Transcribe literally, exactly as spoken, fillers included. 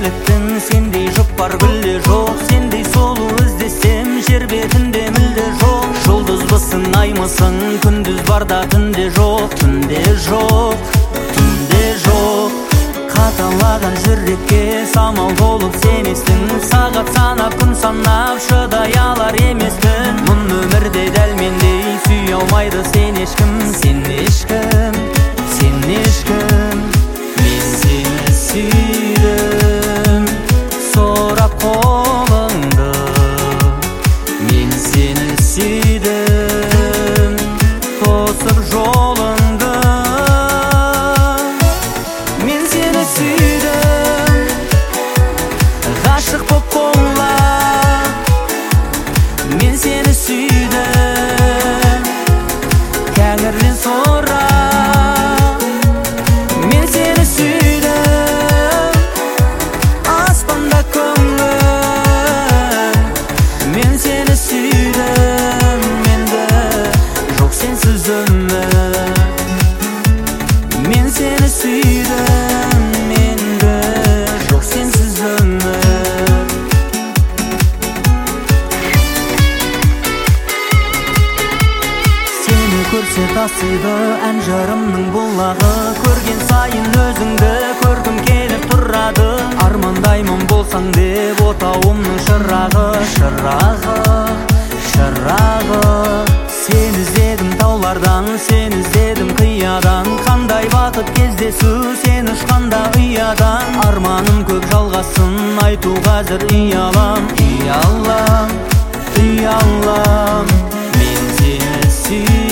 неліктің сендей жұпар гүлде жоқ, сендей сұлу іздесем жер бетінде мүлде жоқ. Жұлдызбысың аймысың, күндіз барда түнде жоқ, түнде жоқ, түнде жоқ. Қаталаған жүрекке самал болып сенесің, сағат санап күн санап шыдай алар емеспін. Мұн өмірде дәл мендей сүй алмайды сен ешкім, сен ешкім, сен ешкім. Мен сені сүйдім, сорап қолыңды, мен сені сүйдім, тосып жолыңды. Мен сені сүйдім, ғашық боп қолап, мен сені сүйдім, кәңірден сорап. Мен сені сүйдім, аспанда көңіл, мен сені сүйдім, енді жоқ сенсіз өмір. Мен сені сүйдім, енді жоқ сенсіз өмір. Сені көрсе тасиды ән жырымның бұлағы, көрген сайын өзіңді көргім келіп тұрады. Армандаймын болсаң деп отауымның шырағы, шырағы, шырағы. Сен іздедім таулардан, сен іздедім қиядан, қандай бақыт кездесу сен ұшқанда ұядан. Арманым көп жалғасын айту қазір ұялам, ұялам, ұялам. Мен сені сүйдім.